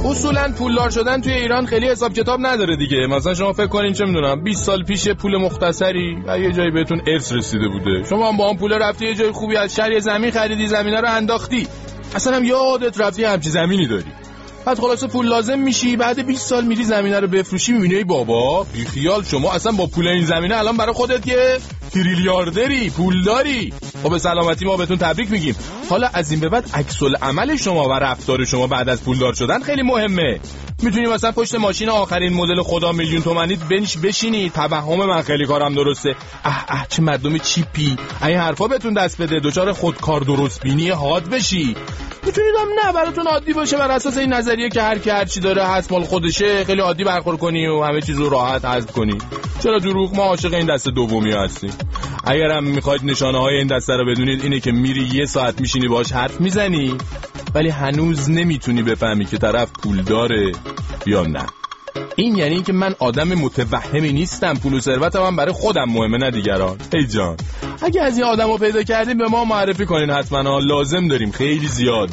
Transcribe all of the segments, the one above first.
اصولا پولدار شدن توی ایران خیلی حساب کتاب نداره دیگه. مثلا شما فکر کنین چه میدونم 20 سال پیش پول مختصری یه جایی بهتون ارث رسیده بوده، شما هم با اون پول رفتی یه جای خوبی از شهر زمین خریدی، زمینا رو انداختی، اصلا هم یادت رفتی همچین زمینی داری، بعد خلاصه پول لازم میشی، بعد 20 سال میری زمینه رو بفروشی، میبینی ای بابا بیخیال شما اصلا با پول این زمینه الان برای خودت یه تریلیاردری پولداری. خب به سلامتی ما بهتون تبریک میگیم. حالا از این به بعد عکس العمل شما و رفتار شما بعد از پولدار شدن خیلی مهمه. میتونی مثلا پشت ماشین آخرین مدل خدا میلیون تومانی بشینی، توهم من خیلی کارم درسته، چه مردم چیپی، این حرفا بهتون دست بده، دچار خودکار درست بینی حاد بشی. میتونید هم نه براتون عادی باشه، بر اساس این نظریه که هر کی هر چی داره هست مال خودشه، خیلی عادی برخورد کنی و همه چیز رو راحت حذف کنی. چرا دروغ؟ ما عاشق این دسته دومی هستیم. اگرم میخواید نشانه های این دسته رو بدونید اینه که میری یه ساعت میشینی باهاش حرف میزنی ولی هنوز نمیتونی بفهمی که طرف پول داره یا نه. این یعنی که من آدم متوهمی نیستم، پول و ثروتم هم برای خودم مهمه نه دیگران. ای جان اگه از این آدمو پیدا کردیم به ما معرفی کنین حتما، لازم داریم خیلی زیاد.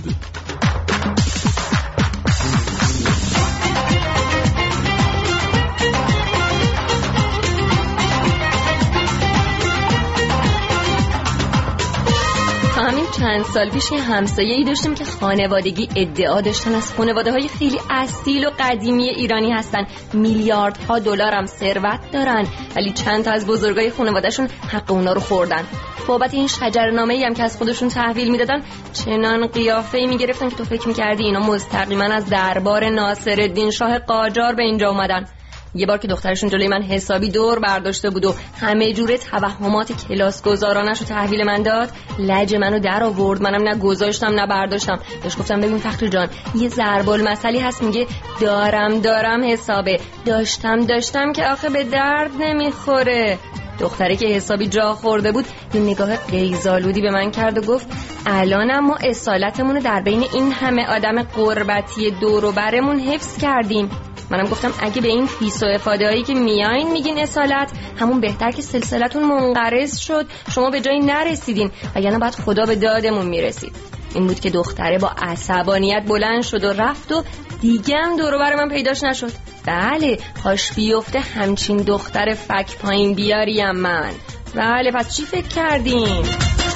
همین چند سال پیش یه همسایه‌ای داشتیم که خانوادگی ادعا داشتن از خانواده‌های خیلی اصیل و قدیمی ایرانی هستن، میلیاردها دلار هم ثروت دارن، ولی چند تا از بزرگای خانواده‌شون حق اونا رو خوردن. بابت این شجره‌نامه‌ای هم که از خودشون تحویل میدادن چنان قیافه‌ای میگرفتن که تو فکر می‌کردی اینا مستقیما از دربار ناصرالدین شاه قاجار به اینجا اومدن. یه بار که دخترشون جلوی من حسابی دور برداشته بود و همه جوره توهمات کلاس گذارانش رو تحویل من داد، لج منو در آورد، منم نه گذاشتم نه برداشتم. بهش گفتم ببین فخر جان یه ضرب المثلی هست میگه دارم حسابه، داشتم که آخه به درد نمیخوره. دختره که حسابی جا خورده بود یه نگاه قیزالودی به من کرد و گفت الانم ما اصالتمون رو در بین این همه آدم غربتی دور و برمون حفظ کردیم. منم گفتم اگه به این فیس و افاده هایی که میاین میگین اصالت، همون بهتر که سلسلتون منقرض شد، شما به جایی نرسیدین وگرنه بعد خدا به دادمون میرسید. این بود که دختره با عصبانیت بلند شد و رفت و دیگه هم دور و بر من پیداش نشد. بله کاش بیفته همچین دختر فک پایین بیاریم من. بله پس چی فکر کردین؟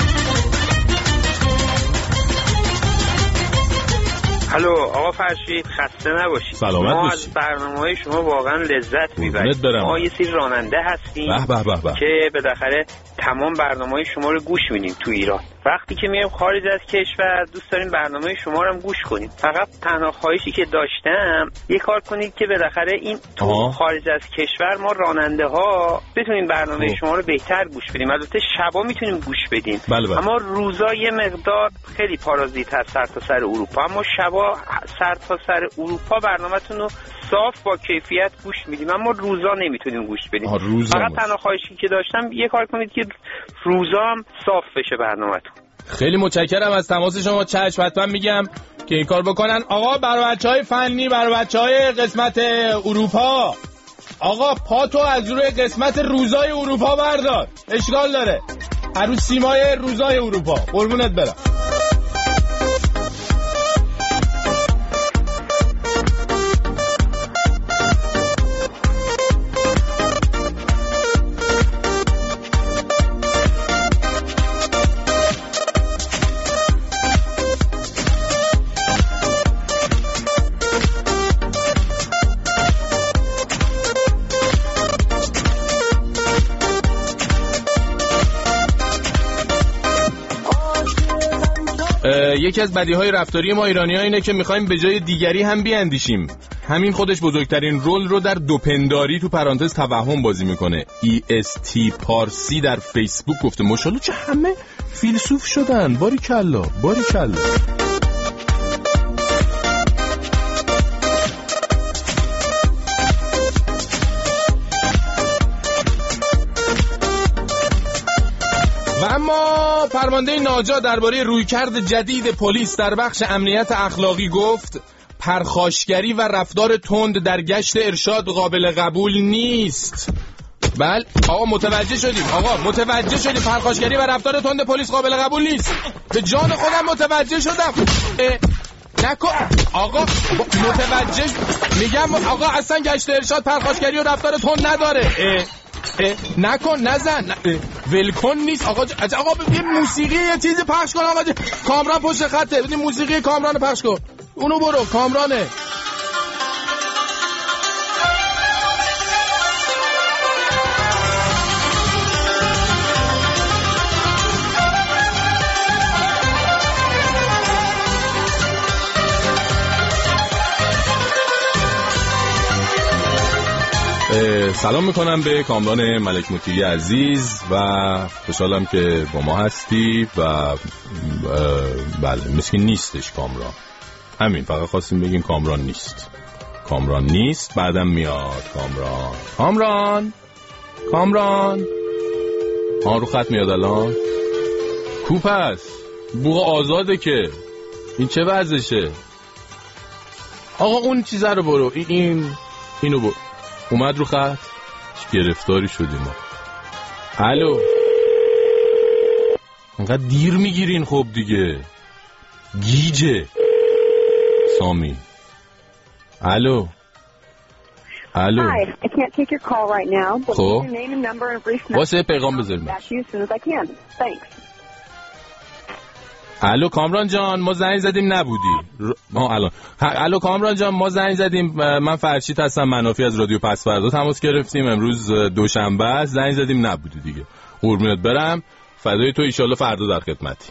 الو آقا فرشید خسته نباشید. سلامت ما باشید. از برنامه‌های شما واقعا لذت میبریم. ما یه سری راننده هستیم که بالاخره تمام برنامه‌های شما رو گوش میدیم تو ایران. وقتی که میایم خارج از کشور دوست داریم برنامه شما رو هم گوش کنیم. فقط تنها خواهشی که داشتم یه کار کنید که بالاخره این تو خارج از کشور ما راننده ها بتونیم برنامه شما رو بهتر گوش بدیم. البته شبا میتونیم گوش بدیم، بله. اما روزا یه مقدار خیلی پارازیت هست سرتاسر اروپا، اما شبا سرتاسر اروپا برنامه‌تون رو صاف با کیفیت گوش میدیم، اما روزا نمیتونیم گوش بدیم. فقط تنها خواهشی که داشتم یه کار کنید که روزا هم صاف بشه برنامه‌تون. خیلی متشکرم از تماس شما. چشم حتما میگم که این کار بکنن. آقا برای بچهای فنی، برای بچهای قسمت اروپا، آقا پاتو از روی قسمت روزای اروپا بردار، اشکال داره، عروس سیمای روزای اروپا. قربونت برم. یکی از بدیهای رفتاری ما ایرانی‌ها اینه که می‌خوایم به جای دیگری هم بیاندیشیم. همین خودش بزرگترین رول رو در دوپنداری تو پرانتز توهم بازی میکنه. EST پارسی در فیسبوک گفته ماشاءالله چه همه فیلسوف شدن، باریکلا. و اما فرمانده ناجا درباره رویکرد جدید پلیس در بخش امنیت اخلاقی گفت پرخاشگری و رفتار تند در گشت ارشاد قابل قبول نیست. بله آقا متوجه شدیم پرخاشگری و رفتار تند پلیس قابل قبول نیست. به جان خودم متوجه شدم. نکن آقا، متوجه میگم آقا، اصلا گشت ارشاد پرخاشگری و رفتار تون نداره. نکن، نزن، ولکن نیست آقا. آقا ببین موسیقی یه چیزی پخش کن آقا. کامران پشت خطه، ببین موسیقی کامران پخش کن. اونو برو، کامرانه. سلام میکنم به کامران ملک مطیعی عزیز و خوشحالم که با ما هستی و بله مسکین نیستش کامران، همین فقط خواستیم بگیم کامران نیست بعدم میاد. کامران رو خط میاد الان. کوپ هست بوق آزاده که این چه وضعشه آقا؟ اون چیزه رو برو، اینو برو. اومد رو خط، گرفتاری شدیم ما. الو، انقدر دیر میگیرین خب دیگه، گیجه سامی. الو خب واسه پیغام بذاریم. الو کامران جان، ما زنگ زدیم نبودی. الو کامران جان، ما زنگ زدیم، من فرشید هستم، منافی از رادیو پس فردا تماس گرفتیم، امروز دوشنبه است، زنگ زدیم نبودی دیگه. قربونت برم، فدای تو، ایشالله فردا در خدمتی.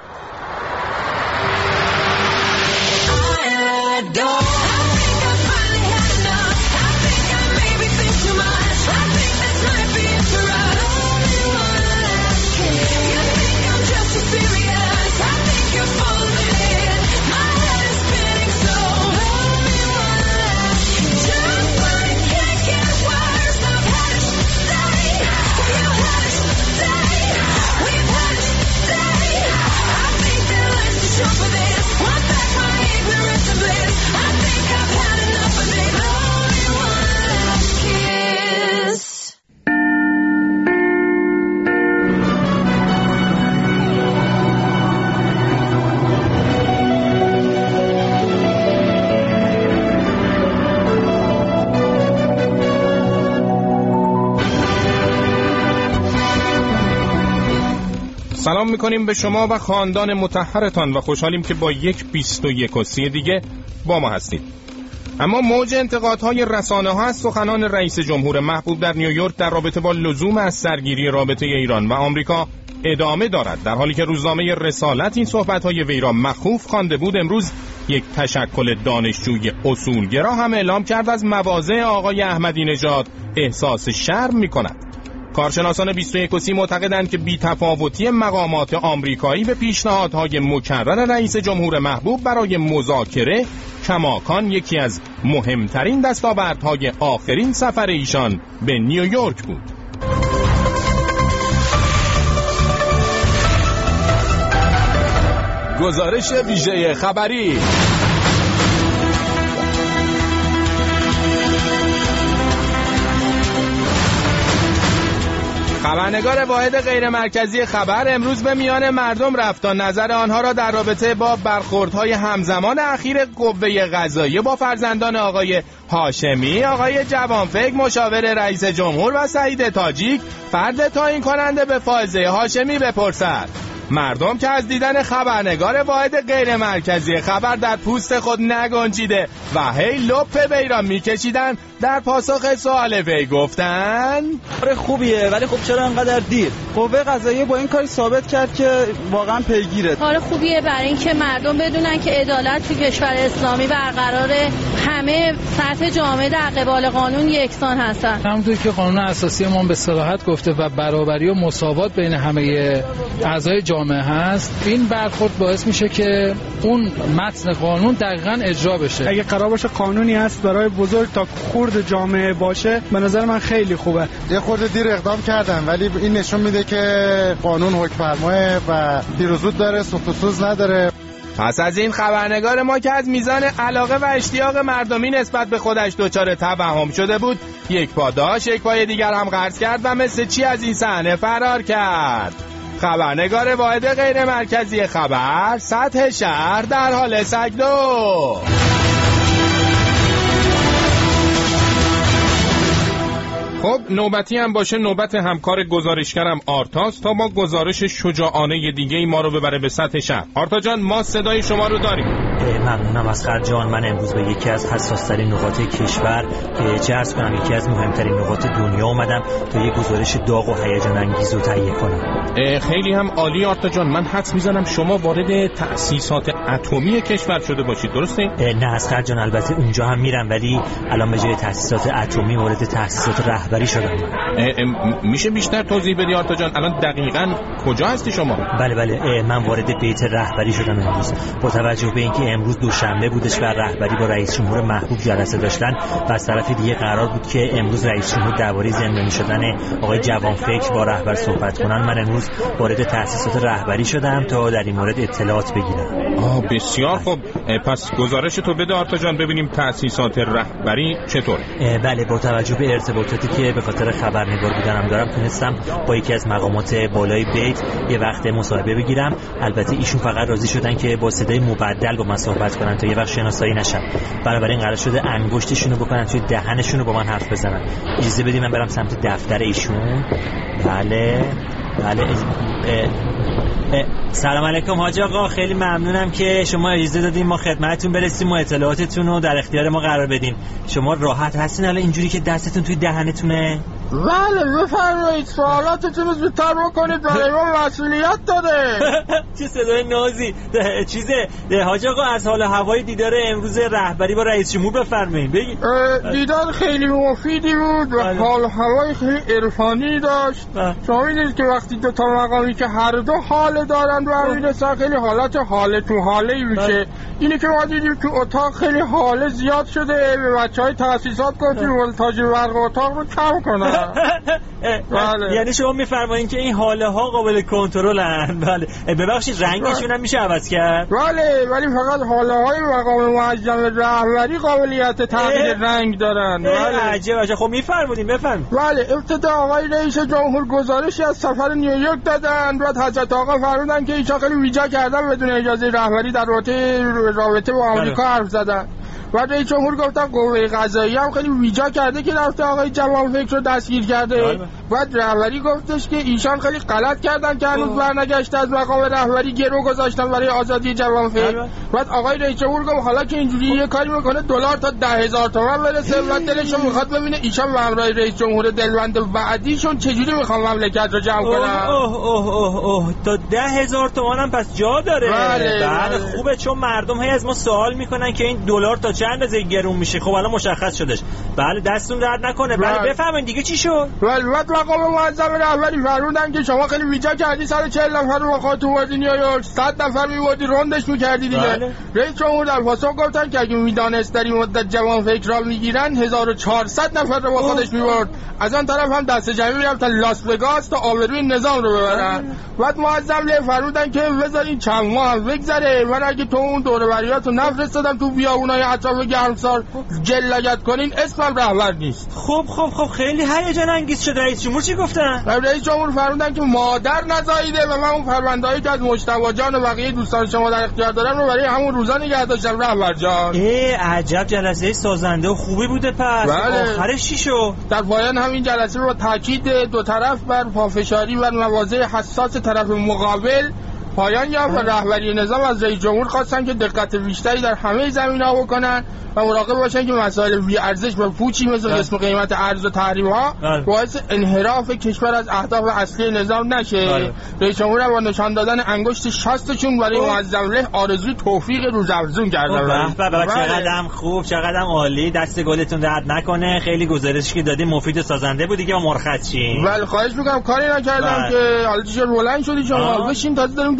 سلام میکنیم به شما و خاندان مطهرتان و خوشحالیم که با یک 21 دیگه با ما هستید. اما موج انتقادهای رسانه‌ها از سخنان رئیس جمهور محبوب در نیویورک در رابطه با لزوم از سرگیری رابطه ایران و آمریکا ادامه دارد. در حالی که روزنامه رسالت این صحبت‌های وی را مخوف خوانده بود، امروز یک تشکل دانشجوی اصولگرا هم اعلام کرد از مواضع آقای احمدی نژاد احساس شرم می‌کند. کارشناسان 21 معتقدند که بی‌تفاوتی مقامات آمریکایی به پیشنهادهای مکرر رئیس جمهور محبوب برای مذاکره کماکان یکی از مهمترین دستاوردهای آخرین سفر ایشان به نیویورک بود. گزارش ویژه خبری. خبرنگار واحد غیر مرکزی خبر امروز به میان مردم رفت تا نظر آنها را در رابطه با برخوردهای همزمان اخیر قوه قضاییه با فرزندان آقای هاشمی، آقای جوانفکر مشاور رئیس جمهور و سعید تاجیک فرد تعیین کننده به فائزه هاشمی بپرسد. مردم که از دیدن خبرنگار واحد غیر مرکزی خبر در پوست خود نگنجیده و هی لپ وی را میکشیدن، در پاسخ سوال وی گفتن کار خوبیه ولی خب چرا انقدر دیر؟ قوه قضاییه با این کاری ثابت کرد که واقعا پیگیره. کار خوبیه برای اینکه مردم بدونن که عدالت تو کشور اسلامی برقراره، همه سطح جامعه در قبال قانون یکسان هستن. همونطور که قانون اساسی ما به صراحت گفته و برابری و مساوات بین همه اعضای جامعه هست، این برخورد باعث میشه که اون متن قانون دقیقاً اجرا بشه. اگه قرار باشه قانونی هست برای بزرگ تا خرد جامعه باشه، به نظر من خیلی خوبه. یه خورده دیر اقدام کردن ولی این نشون میده که قانون حکم‌فرماه و دیر و زود داره، سوخت و سوز نداره. پس از این خبرنگار ما که از میزان علاقه و اشتیاق مردمی نسبت به خودش دچار توهم شده بود، یک پا داشت یک پای دیگر هم قرض کرد و مثل چی از این صحنه فرار کرد. خبرنگار واحد غیر مرکزی خبر، سطح شهر در حال سگدو. خب نوبتی هم باشه نوبت همکار گزارشگرم آرتاس تا ما گزارش شجاعانه دیگه ما رو ببره به سطح شهر. آرتا جان ما صدای شما رو داریم. ممنونم اسقر جان. من امروز به یکی از حساس‌ترین نقاط کشور که چه عرض کنم یکی از مهمترین نقاط دنیا اومدم تا یه گزارش داغ و هیجان انگیز رو تهیه کنم. خیلی هم عالی آرتا جان. من حدس میزنم شما وارد تأسیسات اتمی کشور شده باشید، درسته؟ نه اسقر جان، البته اونجا هم میرم ولی الان به جای تأسیسات اتمی وارد تأسیسات رهبری شدم. میشه بیشتر توضیح بدی آرتا جان؟ الان دقیقاً کجا هستی شما؟ بله من وارد بیت رهبری شدم امروز. با توجه به اینکه امروز دوشنبه بودش و رهبری با رئیس جمهور محبوب جلسه داشتن و از طرف دیگه قرار بود که امروز رئیس جمهور درباره زندانی شدن آقای جوانفکر با رهبر صحبت کنن، من امروز وارد تأسیسات رهبری شدم تا در این مورد اطلاعات بگیرم. بسیار خوب. پس گزارش تو بده آرتا جان ببینیم تأسیسات رهبری چطور. بله با توجه به ارتباطاتی که به خاطر خبرنگار بودنم دارم تونستم با یکی از مقامات بالای بیت یه وقت مصاحبه بگیرم. البته ایشون فقط راضی شدن که با صدای مبدل با من صحبت کنن تا یه وقت شناسایی نشم. بنابراین قرار شده انگشتشون رو بکنن توی دهنشون رو با من حرف بزنن. اجازه بدید من برم سمت دفتر ایشون. بله سلام علیکم حاج آقا، خیلی ممنونم که شما اجازه دادین ما خدمتتون برسیم و اطلاعاتتون رو در اختیار ما قرار بدین. شما راحت هستین الان اینجوری که دستتون توی دهنتونه؟ بله بفرمایید سوالاتتون رو زودتر بکنید، برای ما مسئولیت داره. چه صدای نازی. چیزه حاج آقا از حال هوای دیدار امروز رهبری با رئیس جمهور بفرمایید بگید. دیدار خیلی مفیدی بود و حال هوای خیلی عرفانی داشت. شما میدونید که وقتی دو تا مقامی که هر دو حال دارن و میرسن خیلی حالت حال تو حالی میشه. اینی که ما دیدیم تو اتاق خیلی حال زیاد شده، به بچهای تأسیسات گفتیم ولتاژ برق اتاق رو کم کنن. بله. یعنی شما میفرمایید که این حاله ها قابل کنترلن. بله ببخشید رنگشون هم میشه عوض کرد. بله ولی فقط حاله های مقام معظم رهبری قابلیت تغییر رنگ دارن. بله عجیبه. خب میفرمایید بفرمایید. بله ابتدا آقای رئیس جمهور گزارشی از سفر نیویورک دادن، بعد حضرت آقا فرمودن که ایشون خیلی ویژه کردن بدون اجازه رهبری در رابطه با آمریکا حرف زدن. بعد رئیس جمهور گفتن قوه قضاییه هم خیلی ویژه کرده که رفته آقای جوانفکر رو دستگیر کرده. بعد رهبری گفتش که ایشان خیلی غلط کردن که هنوز برنگشته از مقام رهبری گرو گذاشتن برای آزادی جوانفکر. بعد آقای رئیس جمهور گفت حالا که اینجوری یه کاری میکنه دلار تا 10,000 تومان برسه و دلشون میخواد ببینه ایشان به همراه رئیس جمهور دلبند بعدیشون چجوری میخوان مملکت رو جمع کنن. اوه تا 10,000 تومان هم پس جا داره. بله خوبه، چون مردم هی از ما سوال میکنن که این دلار تا چند اندازه گرون میشه. خب الان مشخص شدش. بله دستون درد نکنه. بله بفرمایید دیگه چی شد؟ بله مقام معظم رهبری فرمودن که شما خیلی ویژه کردی 140 نفر رو با خودتون وردی نیویورک، 100 نفر میوردی روندش میکردی دیگه. رئیس جمهور در پاسخ گفتن که اگه میدانست در این مدت جوانفکر را میگیرن 1400 نفر رو با خودش میورد. از آن طرف هم دست جمعی میرفتن لاس وگاس تا آبروی نظام رو ببرن. بعد معظم فرمودن که بذارین چند ماه هم بگذره، من اگه تو اون دوره بریاتو نفرستادم تو بیابونای اطراف گرمسار جلگت کنین اسمم رهبر نیست. خب خیلی هیجان انگیز شد. رئیس جمهور چی گفتن؟ رئیس جمهور فرمودن که مادر نزاییده و من اون پرونده‌ای که از مجتبی جان و بقیه دوستان شما در اختیار دارم رو برای همون روزا نگه داشتم رهبر جان. عجب جلسه سازنده و خوبی بوده. پس آخرش چی شد؟ در پایان همین جلسه رو با تاکید دو طرف بر پافشاری و مواضع حساس طرف مقابل پایان یافت و رهبری نظام از رئیس جمهور خواستن که دقت بیشتری در همه زمینه‌ها بکنن و مراقب باشن که مسائل بی ارزش و پوچی مثل قسم قیمت ارز و تحریم‌ها باعث انحراف کشور از اهداف اصلی نظام نشه. رئیس جمهور با نشان دادن انگشت شستشون برای معظم له آرزوی توفیق روزافزون کردن. چقدرم خوب، چقدرم عالی. دست گلتون درد نکنه. خیلی گزارشی که دادی مفید و سازنده بود دیگه. مرخص شین. بله خواهش می‌کنم، کاری نکردم که حالا چه بلند شدی شما. بشین تازه داریم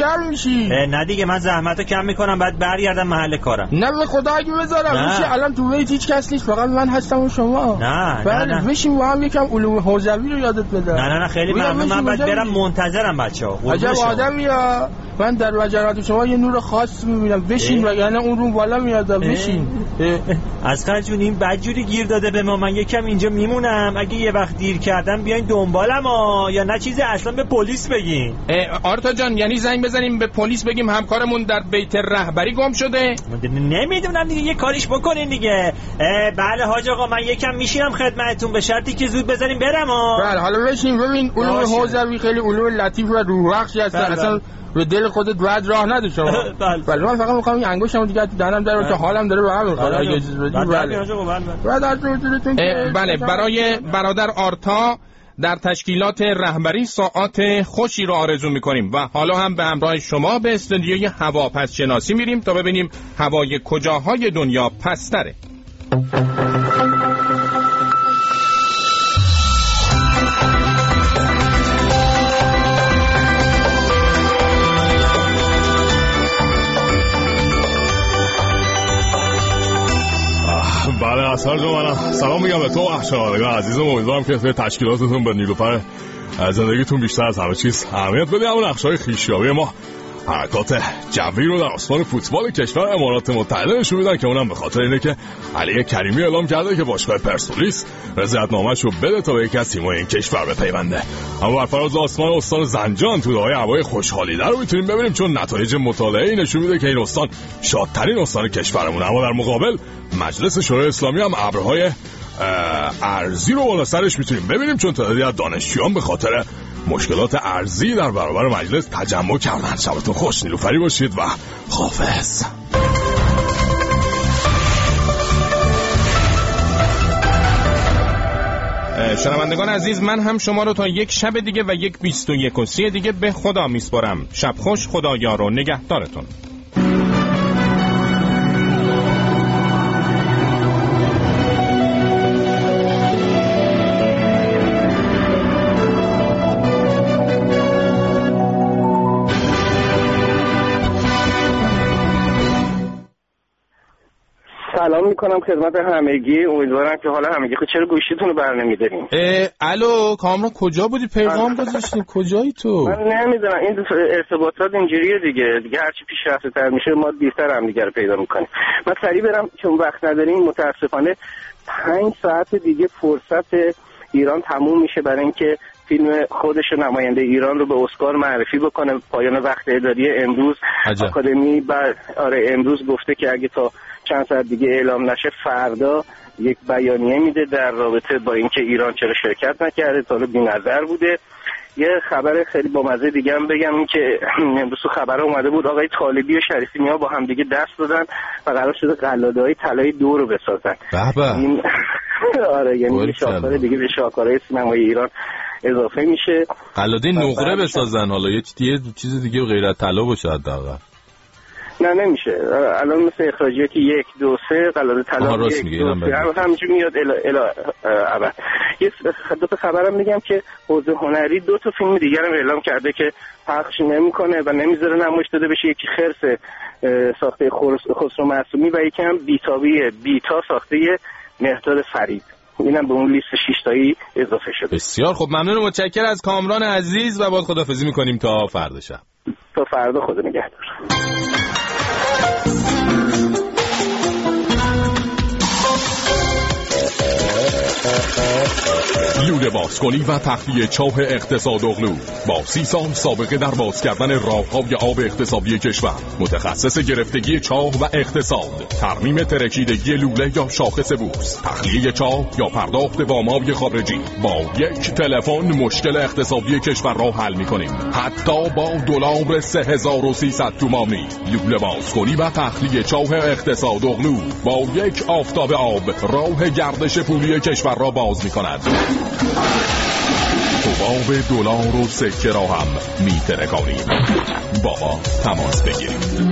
گرم میشی. نه دیگه من زحمتو کم میکنم بعد برگردم محل کارم. نه به خدا اگه بذارم میشه. الان تو بیت هیچ کس نیست، فقط من هستم و شما. نه بشین با هم یکم علوم حوزوی رو یادت بدم. نه خیلی ممنون. من بعد برم منتظرم بچه‌ها. عجب آدمیا. من در وجرات شما یه نور خاص میبینم. بشین وگرنه اون رو بالا میاد. بشین. اسقر جون این بدجوری گیر داده به ما. من یکم اینجا میمونم، اگه یه وقت دیر کردم بیاین دنبالم یا نه چیزی اصلا به پلیس بگین. آرتا جان یعنی زنگ بزنیم به پلیس بگیم همکارمون در بیت رهبری گم شده؟ نمیدونم دیگه، یه کاریش بکنین دیگه. بله حاج آقا من یکم میشینم خدمتتون به شرطی که زود بزنیم برم. بله حالا بشین. ببین علوم حوزوی خیلی علوم لطیف و روح بخشی هست. اصلا به دل خودت بعد راه نده شما. بله من فقط میخوام این انگشتمو دیگه تو دهنم در که حالم داره به هم میخوره. اگه اجازه بدید. بله برای برادر آرتا در تشکیلات رهبری ساعات خوشی رو آرزو میکنیم و حالا هم به همراه شما به استودیوی هواپس شناسی میریم تا ببینیم هوای کجاهای دنیا پستره. بله اصلا جو منم سلام میگم به تو شنوندگان عزیزم. امیدوارم که به تشکیلاتتون به نیلوفر زندگیتون بیشتر از همه چیز اهمیت بدید. همون نقشه‌های خویشیابی ما حرکات جوی رو در آسمان فوتبال کشور امارات متحده نشون میدن که اونم به خاطر اینه که علی کریمی اعلام کرده که باشگاه پرسپولیس رضایت‌نامه‌شو بده تا به یکی از تیم‌های این کشور بپیونده. اما بر فراز آسمان استان زنجان تو دهای هوای خوشحالی‌تر رو میتونیم ببینیم، چون نتایج مطالعه نشون میده که این استان شادترین استان کشورمونه. اما در مقابل مجلس شورای اسلامی هم ابرهای ارضی رو بالا سرش میتونیم ببینیم، چون تعدادی از دانشجویان به خاطر مشکلات ارضی در برابر مجلس تجمع کردن. شبتون خوش، نیلوفری باشید و خداحافظ. شنوندگان عزیز من هم شما رو تا یک شب دیگه و یک 21 دیگه به خدا میسپارم. شب خوش، خدایار و نگهدارتون. سلام میکنم خدمت همگی. امیدوارم که حالا همگی خود چرا گوشیتون رو برنمیداریم. الو کامران کجا بودی؟ پیغام گذاشتیم. کجایی تو؟ من نمیدونم این ارتباطات اینجوریه دیگه هرچی پیشرفته تر میشه ما دیرتر هم دیگه رو پیدا میکنیم. من سریع برم چون وقت نداریم. متاسفانه 5 ساعت دیگه فرصت ایران تموم میشه برای اینکه فیلم خودش نماینده ایران رو به اسکار معرفی بکنه. پایان وقت اداری امروز آکادمی امروز گفته که اگه تا چند ساعت دیگه اعلام نشه فردا یک بیانیه میده در رابطه با اینکه ایران چرا شرکت نکرده. تا حالا بی‌نظر بوده. یه خبر خیلی بامزه دیگه هم بگم، این که امروز خبر اومده بود آقای طالبی و شریفی نیا با هم دیگه دست دادن و قرار شده قلاده‌های طلای 2 رو بسازن. این یعنی شاهکار دیگه به شاهکارهای سینمای ایران اضافه میشه. قلاده نقره بسازن. حالا یه چیز دیگه غیر از طلا باشه حداقل. نه نمیشه. الان مثل اخراجیاتی 1 2 3 قلاده طلا 1 2 3 همینجوری میاد ابد. یه دو تا خبرم میگم که حوزه هنری 2 تا فیلم دیگه هم اعلام کرده که پخش نمیکنه و نمیذاره نمایش داده بشه. یکی خرس ساخته خسرو معصومی و یکی هم بیتا ساخته مهرداد فرید. اینم به اون لیست 6 تایی اضافه شده. بسیار خب، ممنون و متشکرم از کامران عزیز و باید خداحافظی میکنیم تا فردا شب. تا فردا، خدا نگهدار. لوله بازکنی و تخلیه چاه اقتصاد اغلو با 30 سال سابقه در باز کردن راه‌های آب اقتصادی کشور، متخصص گرفتگی چاه و اقتصاد، ترمیم ترکیدگی لوله یا شاخص بورس، تخلیه چاه یا پرداخت وام‌های خارجی. با یک تلفن مشکل اقتصادی کشور را حل می‌کنیم، حتی با دلار 3300 تومانی. لوله بازکنی و تخلیه چاه اقتصاد اغلو با یک آفتاب آب راه گردش پولی کشور را باز می‌کند. حباب دلار و سکه را هم می‌ترکانیم. بابا تماس بگیرید.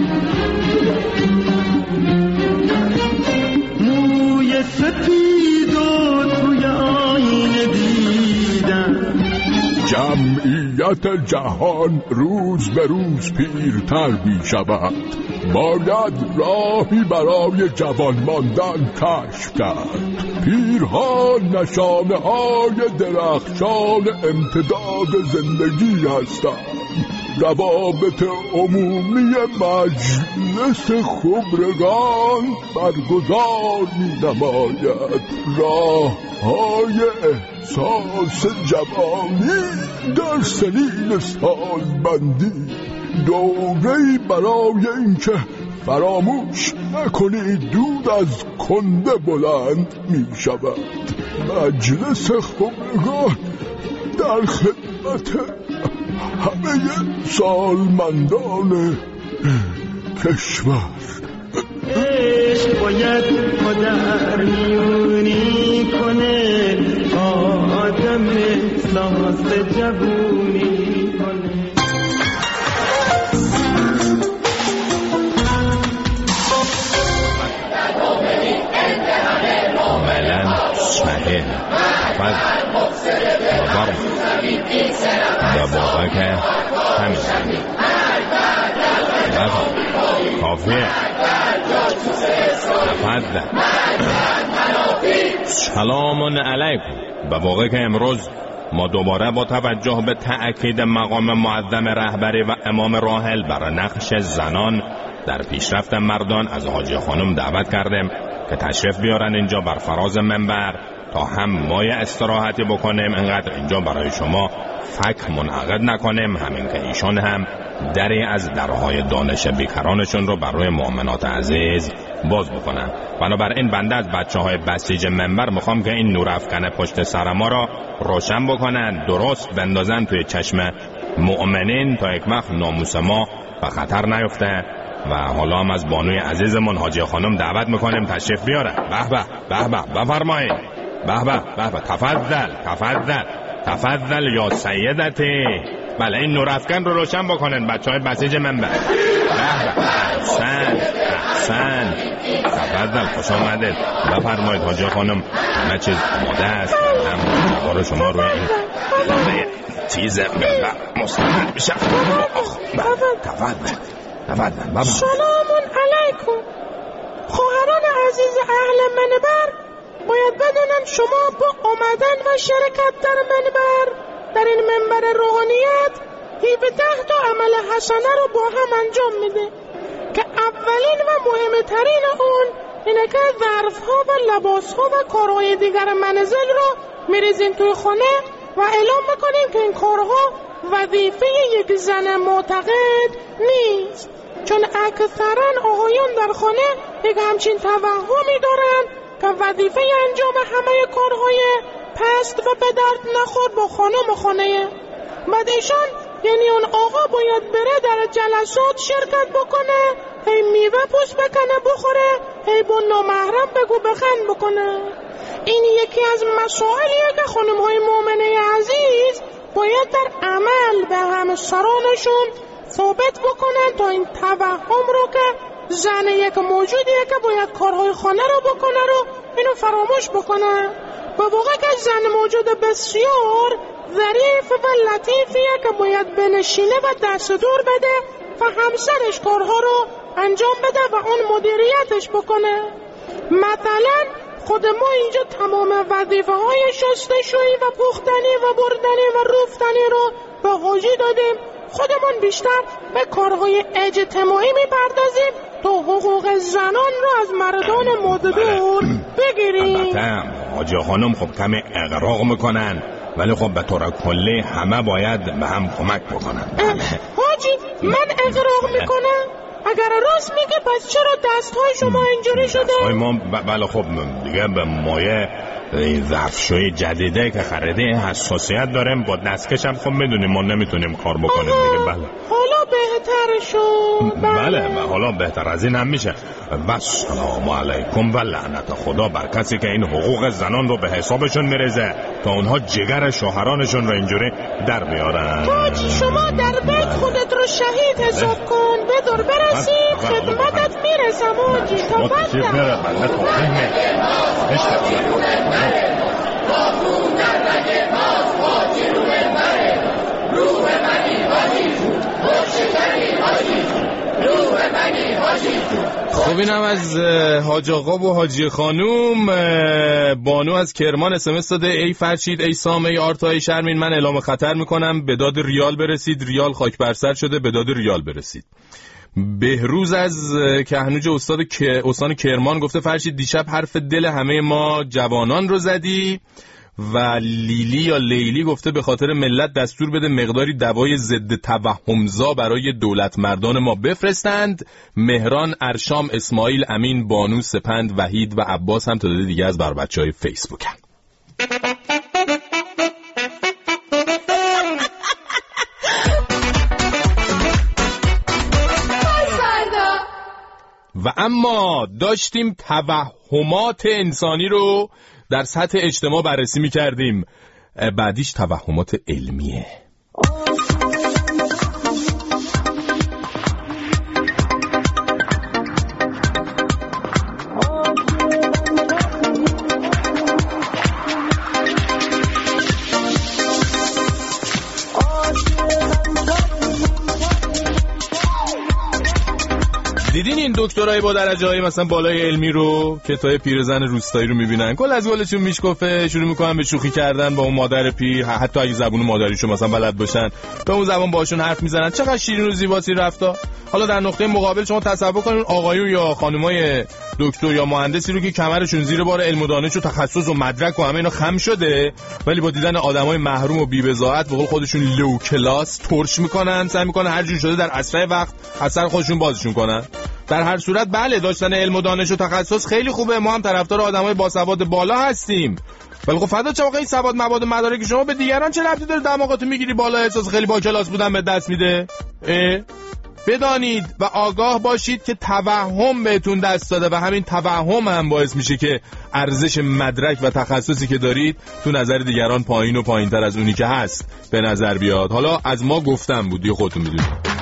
موی سپید و توی آینه دیدم، جمعیت جهان روز به روز پیرتر می شود. باید راهی برای جوان ماندن کشف کرد. پیرها نشانه های درخشان امتداد زندگی هستند. روابط عمومی مجلس خبرگان برگزار می نماید. راه های احساس جوانی در سنین سالمندی، دوره‌ای برای اینکه فراموش نکنید دود از کنده بلند می شود. مجلس خبرگان در خدمت همه سالمندان کشور. عشق باید مادر میونی کنه، آدم احساس جوونی کنه. عملا صحیح در واقع که همین کافیه. تفضل. سلام علیکم. به واقع که امروز ما دوباره با توجه به تأکید مقام معظم رهبری و امام راحل بر نقش زنان در پیشرفت مردان از حاجی خانم دعوت کردیم که تشریف بیارن اینجا بر فراز منبر تا هم مایه استراحتی بکنیم، انقدر اینجا برای شما فکر منعقد نکنیم، همین که ایشان هم دری از درهای دانش بیکرانشون رو برای مؤمنات عزیز باز بکنن. بنابراین بنده از بچه‌های بسیج منبر میخوام که این نورافکن پشت سر ما را روشن بکنن، درست بندازن توی چشم مؤمنین تا یک وقت ناموس ما به خطر نیفته. و حالا هم از بانوی عزیزمون حاجی خانم دعوت میکنیم تشریف بیاره. به به بفرمایید. به تفضل یا سیدتی. بله این نورافکن رو روشن بکنن بچهای بسیج منبر. احسن. تفضل خوش آمدید. بفرمایید حاجی خانم، همه چیز آماده است. هم رو شما روی این چیز مستند میشه. تفضل. سلام علیکم. خواهران عزیز اهل منبر، باید بدونن شما با آمدن و شرکت در منبر، در این منبر روحانیت 17 تا عمل حسنه رو با هم انجام میده که اولین و مهمترین اون اینه که ظرف‌ها و لباس‌ها و کارهای دیگر منزل رو میریزین توی خونه و اعلام میکنین که این کارها وظیفه یک زن معتقد نیست، چون اکثرا آقایان در خانه یک همچین توهمی دارن که وظیفه انجام همه کارهای پست و به درد نخور با خانم و خانه. بعد ایشان یعنی اون آقا باید بره در جلسات شرکت بکنه، هی میوه پوست بکنه بخوره، هی با نامحرم بگو بخند بکنه. این یکی از مسائلیه که خانم‌های مؤمنه عزیز باید در عمل به همسرانشون ثابت بکنن تا این توهم رو که زن یک موجودیه که باید کارهای خانه رو بکنه رو اینو فراموش بکنن. به واقع که زن موجود بسیار ظریف و لطیفیه که باید بنشینه و دست دور بده و همسرش کارها رو انجام بده و اون مدیریتش بکنه. مثلا خود ما اینجا تمام وظیفه های شستشویی و پختنی و بردنی و روفتنی رو به حاجی دادیم، خودمون بیشتر به کارهای اجتماعی میپردازیم تا حقوق زنان رو از مردان مددور بگیریم. البته حاجی خانم خب کمی اغراق میکنن، ولی خب به طور کلی همه باید به هم کمک بکنن. حاجی من اغراق میکنم؟ اگر راست میگه پس چرا دستهای شما اینجوری شده؟ دستهای ما بله خب دیگه به مایه ظرفشوی جدیده که خریده حساسیت داریم، با دستکش هم خب میدونیم ما نمیتونیم کار بکنیم دیگه. بله حالا بهتر شد. بله حالا بهتر از این هم میشه. و سلام علیکم و لعنت خدا بر کسی که این حقوق زنان رو به حسابشون میریزه تا اونها جگر شوهرانشون رو اینجوری در بیارن. حاجی شما در بیت خودت رو شهید حساب کن، بدور برسید خدمتت میرسم حاجی. تا بعد خب اینم از حاج آقا و حاجی خانوم. بانو از کرمان اسمس داده: ای فرشید، ای سام، ای آرتا، ای شرمین، من اعلام خطر میکنم، به داد ریال برسید. ریال خاک بر سر شده، به داد ریال برسید. بهروز از کهنوج استان کرمان گفته: فرشید دیشب حرف دل همه ما جوانان رو زدی. و لیلی یا لیلی گفته: به خاطر ملت دستور بده مقداری دوای ضد توهمزا برای دولت مردان ما بفرستند. مهران، ارشام، اسماعیل، امین، بانو، سپند، وحید و عباس هم تعداد دیگه از بر بچهای فیسبوک هم. و اما داشتیم توهمات انسانی رو در سطح اجتماع بررسی می‌کردیم. بعدیش توهمات علمیه. دیدین این دکترای با درجه‌های مثلا بالای علمی رو که تای پیرزن روستایی رو میبینن گل از گلشون میشکفه، شروع میکنن به شوخی کردن با اون مادر پیر، حتی اگه زبون مادریشو مثلا بلد باشن به اون زبان باشون حرف میزنن. چقدر شیرین و زیباسی رفتا. حالا در نقطه مقابل شما تصور کنین آقایون یا خانمای دکتر یا مهندسی رو که کمرشون زیر بار علم و دانش و تخصص و مدرک و همه اینا خم شده، ولی با دیدن آدمای محروم و بی‌بضاعت به قول خودشون لو کلاس ترش میکنن، سعی میکنن هر جور شده در اسرع وقت اثر خودشون بازشون کنن. در هر صورت بله، داشتن علم و دانش و تخصص خیلی خوبه، ما هم طرفدار آدمای باسواد بالا هستیم، ولی خب فدا چه واقعا این سواد مباد مدارک شما به دیگران چه ربطی داره؟ دماغتو میگیری بالا، احساس خیلی با کلاس بودن به دست میده. بدانید و آگاه باشید که توهم بهتون دست داده و همین توهم هم باعث میشه که ارزش مدرک و تخصصی که دارید تو نظر دیگران پایین و پایینتر از اونی که هست به نظر بیاد. حالا از ما گفتم بود، دیگه خودتون میدونید.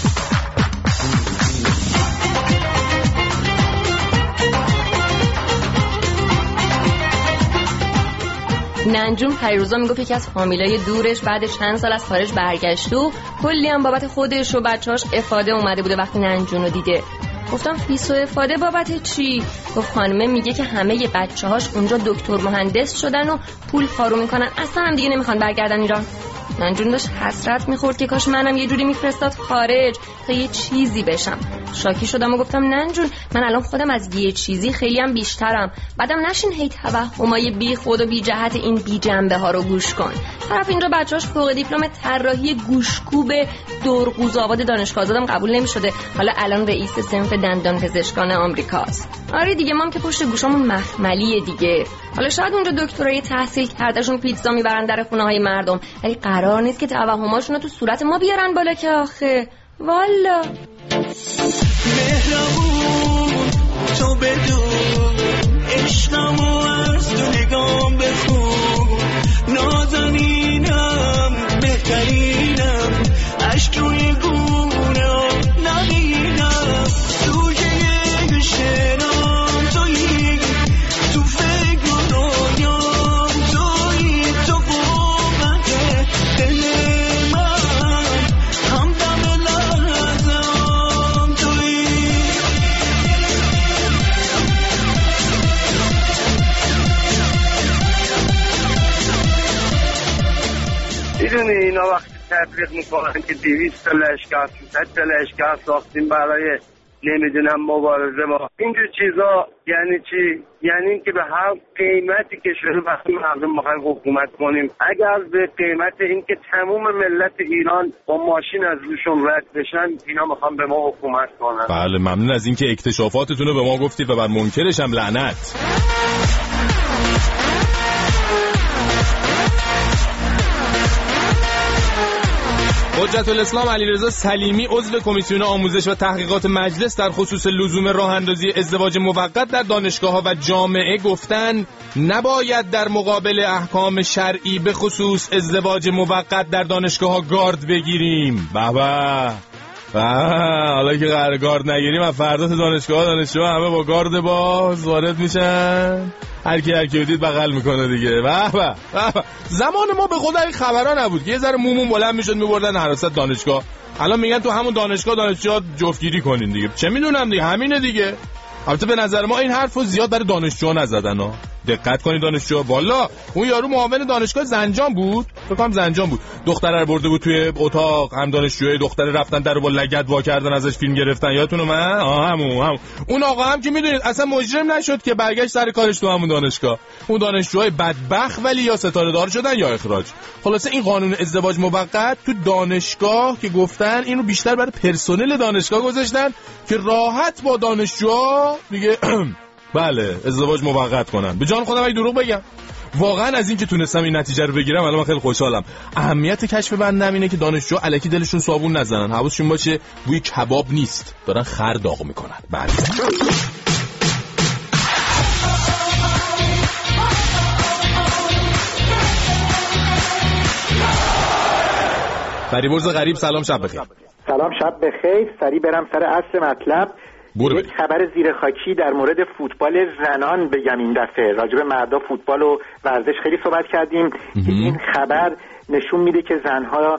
ننجون پیروزا میگفت یکی از فامیلای دورش بعد چند سال از خارج برگشت و کلی هم بابت خودش و بچه‌هاش افاده اومده بوده. وقتی ننجون رو دیده گفتم فیس و افاده بابت چی؟ گفت خانمه میگه که همه بچه‌هاش اونجا دکتر مهندس شدن و پول خارو میکنن، اصلا هم دیگه نمیخوان برگردن ایران. ننجون داشت حسرت میخورد که کاش منم یه جوری میفرستاد خارج تا یه چیزی بشم. شاکی شدم و گفتم ننجون من الان خودم از یه چیزی خیلی هم بیشترم، بعدم نشین هی توهمای بی خود و بی جهت این بی جنبه ها رو گوش کن. طرف اینجا بچه‌اش فوق دیپلم طراحی گوشکوب دورقوزآباد دانشگاه آزادم قبول نمی‌شده، حالا الان رئیس صنف دندان پزشکان آمریکاست. آره دیگه، ما هم که پشت گوشامون مخملیه دیگه. حالا شاید اونجا دکترای تحصیل کردهشون پیتزا میبرن در خونه‌های مردم، ولی قرار نیست که توهماشون رو تو صورت ما بیارن بالا که آخه والا. مهربون تو بدون عشقمو از تو نگام بخون، نازنینم بهترینم، عشق روی گونه نبینم، توی شنام توی، تو فکر و دنیام توی، تو قومت دل من، همدم لحظم توی. میدونی اینا وقتی تبلیغ میکنن که 200 تا لشکر 300 تا لشکر ساختیم برای نمیدونم مبارزه با اینجور چیزا، یعنی چی؟ یعنی این که به هر قیمتی که شده وقتی مردم میخوایم حکومت کنیم، اگر به قیمت این که تموم ملت ایران با ماشین از روشون رد بشن، اینا میخوان به ما حکومت کنن. بله، ممنون از اینکه اکتشافاتتون رو به ما گفتید و بر منکرش هم لعنت. حجت الاسلام علیرضا سلیمی عضو کمیسیون آموزش و تحقیقات مجلس در خصوص لزوم راه اندازی ازدواج موقت در دانشگاه‌ها و جامعه گفتن نباید در مقابل احکام شرعی به خصوص ازدواج موقت در دانشگاه‌ها گارد بگیریم. بابا حالا که گارد نگیریم از فردا تو دانشگاه همه با گارد باز وارد میشن، هر کی بدید بغل میکنه دیگه. به زمان ما به خدا این خبرا نبود که یه ذره مومون بلند میشد میبردن حراست دانشگاه. الان میگن تو همون دانشگاه جفتگیری کنین دیگه. چه میدونم دیگه، همینه دیگه. البته به نظر ما این حرفو زیاد برای دانشجو نزدن ها. دقت کنید دانشجو، والا اون یارو معاون دانشگاه زنجان بود، فکر کنم زنجان بود، دختره رو برده بود توی اتاق، هم دانشجوی دختره رفتن درو با لگد وا کردن ازش فیلم گرفتن، یادتونه من؟ همون اون آقا هم که میدونید اصلا مجرم نشد که برگشت سر کارش تو همون دانشگاه. اون دانشجوهای بدبخت ولی یا ستاره دار شدن یا اخراج. خلاصه این قانون ازدواج موقت تو دانشگاه که گفتن اینو بیشتر برای پرسنل دانشگاه گذاشتن که راحت با دانشجوها دیگه بله ازدواج موقت کنن. به جان خودم اگه دروغ بگم واقعا از این که تونستم این نتیجه رو بگیرم الان من خیلی خوشحالم. اهمیت کشف بندم اینه که دانشجو الکی دلشون صابون نزنن، حواسشون باشه بوی کباب نیست، دارن خر داغ میکنن. بله فریبرز غریب، سلام شب بخیر. سلام شب بخیر. سریع برم سر اصل مطلب. یک خبر زیرخاکی در مورد فوتبال زنان بگم. این دفعه راجع به مردا فوتبال و ورزش خیلی صحبت کردیم. این خبر نشون میده که زنها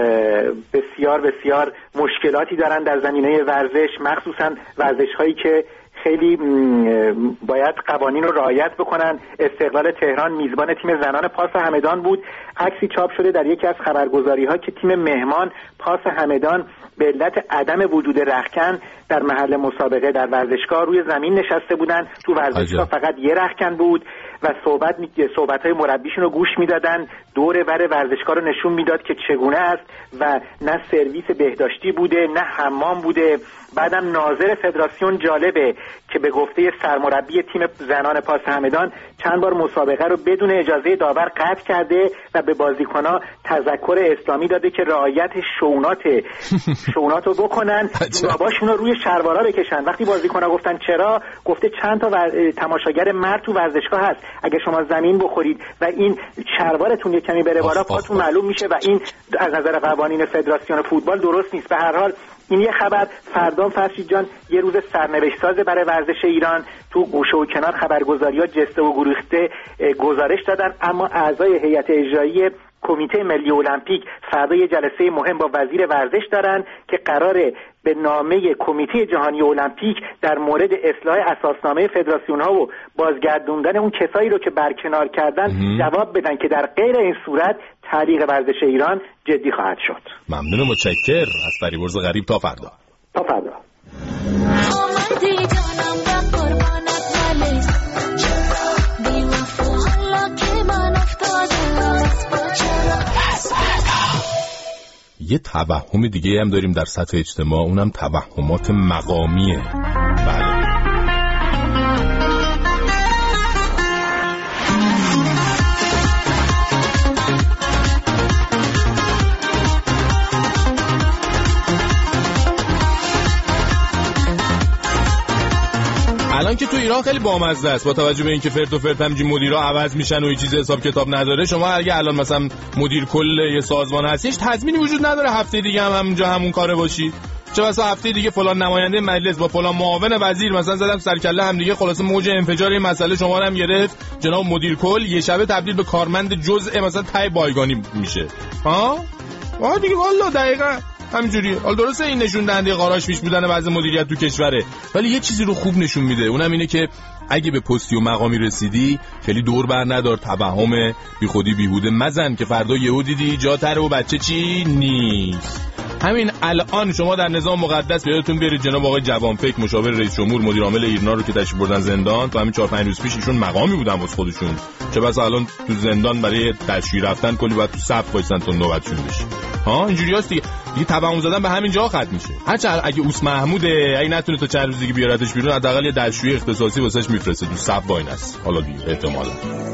بسیار مشکلاتی دارن در زمینه ورزش، مخصوصا ورزش‌هایی که خیلی باید قوانین رو رعایت بکنن. استقلال تهران میزبان تیم زنان پاس همدان بود. عکسی چاپ شده در یکی از خبرگزاری‌ها که تیم مهمان پاس همدان به علت عدم وجود رختکن در محل مسابقه در ورزشگاه روی زمین نشسته بودن. تو ورزشگاه فقط یه رختکن بود و صحبت‌های مربیشون رو گوش میدادن. دور و بر ورزشگاه رو نشون میداد که چگونه است و نه سرویس بهداشتی بوده نه حمام بوده. بعدم ناظر فدراسیون جالبه که به گفته سرمربی تیم زنان پاس همدان چند بار مسابقه رو بدون اجازه داور قطع کرده و به بازیکن‌ها تذکر اسلامی داده که رعایت شونات رو بکنن، جوراباشون رو روی شلوارا بکشن. وقتی بازیکن‌ها گفتن چرا، گفته چند تا تماشاگر مرد تو ورزشگاه هست، اگه شما زمین بخورید و این شلوارتون یه کمی بره بالا پاتون معلوم میشه و این از نظر قوانین فدراسیون فوتبال درست نیست. به هر حال این یه خبر. فردا فرشید جان یه روز سرنوشت سازه برای ورزش ایران. تو گوشه و کنار خبرگزاری‌ها جسته و گریخته گزارش دادن، اما اعضای هیئت اجرایی کمیته ملی المپیک فردا یه جلسه مهم با وزیر ورزش دارن که قراره به نامه کمیته جهانی المپیک در مورد اصلاح اساسنامه فدراسیون‌ها و بازگردوندن اون کسایی رو که برکنار کردن جواب بدن که در غیر این صورت تعلیق ورزش ایران جدی خواهد شد. ممنون، متشکر از فریبرز غریب. تا فردا. یه توهم دیگه هم داریم در سطح اجتماع، اونم توهمات مقامیه. بله الان که تو ایران خیلی بامزه است با توجه به اینکه فرد و فرد همینجوری مدیرا عوض میشن و هیچ چیز حساب کتاب نداره. شما اگه الان مثلا مدیر کل یه سازمان هستیش تضمینی وجود نداره هفته دیگه هم همونجا همون کاره باشی. چه بسا هفته دیگه فلان نماینده مجلس با فلان معاون وزیر مثلا زدن سر کله هم دیگه، خلاصه موج انفجار این مسئله شما رو هم گرفت. جناب مدیر کل یه شبه تبدیل به کارمند جزء مثلا تای بایگانی میشه. ها دیگه والله دقیقاً همینجوریه. حالا درسته این نشون دهنده قاراش پیش بودن وضع مدیریت تو کشوره، ولی یه چیزی رو خوب نشون میده، اونم اینه که اگه به پستی و مقامی رسیدی خیلی دور بر ندار، توهم بی خودی بیهوده مزن که فردا یهو دیدی جا تره و بچه چی نیست. همین الان شما در نظام مقدس یادتون برید جناب آقای جوانفکر مشاور رئیس جمهور مدیر عامل ایرنا رو که تشریف بردن زندان، تو همین 4-5 روز پیش ایشون مقامی بودن واسه خودشون، چه بسا الان تو زندان برای دستشویی رفتن کلی باید تو صف وایسن تا نوبتشون بشه. اینجوریاست دیگه توهم زدن به همین جا ختم میشه. هرچند اگه اوس محموده اگه نتونه تا چند روز دیگه بیارتش بیرون حداقل یه دستشویی اختصاصی واسش میفرسته تو صف واین است. حالا دیگه احتمالاً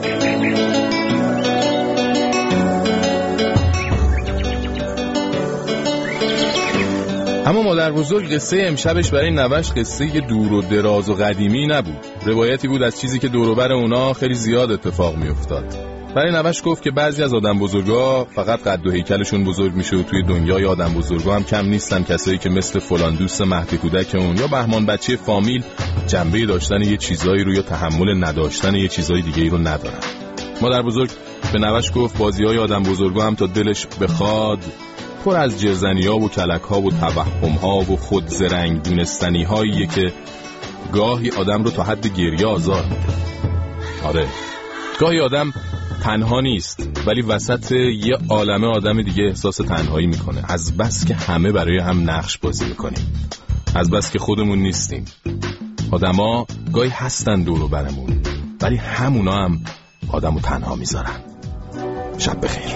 اما مادر بزرگ قصه امشبش برای نوش قصه دور و دراز و قدیمی نبود. روایتی بود از چیزی که دور و بر اونا خیلی زیاد اتفاق می افتاد. برای نوش گفت که بعضی از آدم بزرگا فقط قد و هیکلشون بزرگ میشه و توی دنیای آدم بزرگا هم کم نیستن کسایی که مثل فلان دوست مهدی کودک اون یا بهمان بچه فامیل جنبه داشتن یه چیزایی رو یا تحمل نداشتن یه چیزای دیگه‌ای رو ندارن. مادر بزرگ به نوش گفت بازی‌های آدم بزرگا هم تا دلش بخواد پر از جرزنی‌ها و کلک‌ها و توهم‌ها و خود زرنگ دونستنی‌هاییه که گاهی آدم رو تا حد گریه آزار میده. آره، گاهی آدم تنها نیست ولی وسط یه عالمه آدم دیگه احساس تنهایی میکنه، از بس که همه برای هم نقش بازی میکنیم، از بس که خودمون نیستیم. آدما گاهی هستن دور و برمون ولی همونا هم آدمو تنها میذارن. شب بخیر.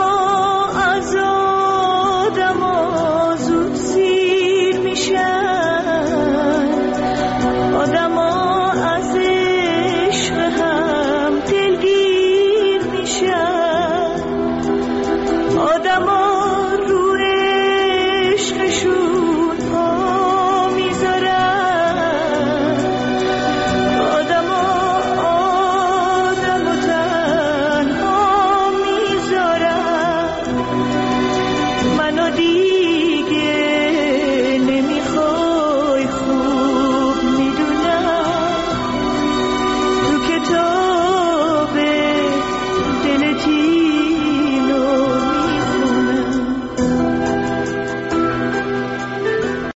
آدما از آدما زود سیر میشن،